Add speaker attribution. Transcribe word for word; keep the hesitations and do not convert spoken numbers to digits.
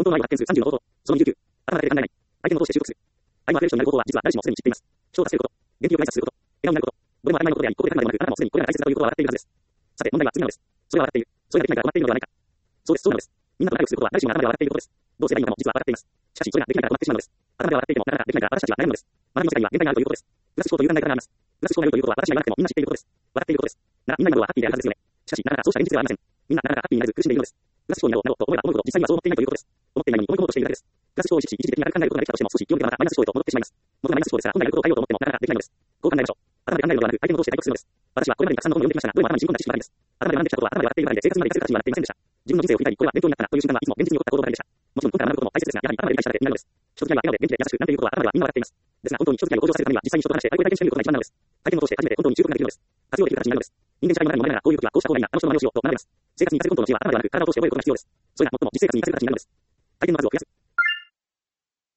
Speaker 1: の y は点数さんじゅうの方法。そのにじゅうきゅう。頭だけで考えない。相手の同士で習得する。相のアフェルションになる方法は、実は誰しもすでに知っています。調達すること。元気を挨拶すること。笑顔になること。どれも当たり前のことであり、ここで考えるまでもなく、あなたもすでにこれが大切だということは分かっているはずです。さて、問題は次なのです。それは分かっている。それができないから困っているのではないか。そうです、そうなのです。みんなと仲良くすることは誰しもが頭では分かっていることです。どうすればいいのかも実は分かっています。しかし、それができないから困ってしまうのです。頭では分かっていても、なかなかできないから私たちは悩むのです。学びの世界には限界があるということです。プラス思考という考え方があります。プラス思考があるということは私が言わなくてもみんな知っていることです。分かっていることです。ならみんな今のはハッピーであるはずですよね。しかし、なかなかそうした現実ではありません。みんななかなかハッピーになれず苦しんでいるのです。プラス思考になろう、なろうと思えば思うほど実際にはそう思っていないということです。思っていないのに思い込もうとしているだけです。プラス思考を意識し、一時的に軽く考えることができたとしても少し気を抜けばまたマイナス思考へと戻ってしまいます。元がマイナス思考ですら、本来のことを変えようと思ってもなかなかできないのです。こう考えましょう。頭で考えるのではなく、相手の同士で対局するのです。私はこれまでにたくさんの本を読んできましたが、どれも頭に染み込んだ知識ばかりです。頭で学んできたことは頭で分かっているばかりで、生活まで活かせる形にはなっていませんでした。自分の人生を振り返り、これは勉強になったなという瞬間はいつも現実に起こった行動ばかりでした。もちろん今回学ぶことも大切ですが、やはり頭で理解しただけになるのです。人付き合いは笑顔で元気で優しくなんていうことは頭ではみんな分かっています。ですが本当に人付き合いを向上させるためには実際に人と話して相手を体験してみることが一番なのです。体験を通して初めて本当に習得ができるのです。活用できる形になるのです。人間社会の中にもながらこういう時はこうした方がいいな、あの人の真似をしようと学べます。生活に活かせる本当の知恵は頭ではなく体を通して覚えることが必要です。それが最も実生活に活かせる形になるのです。体験の数を増やす。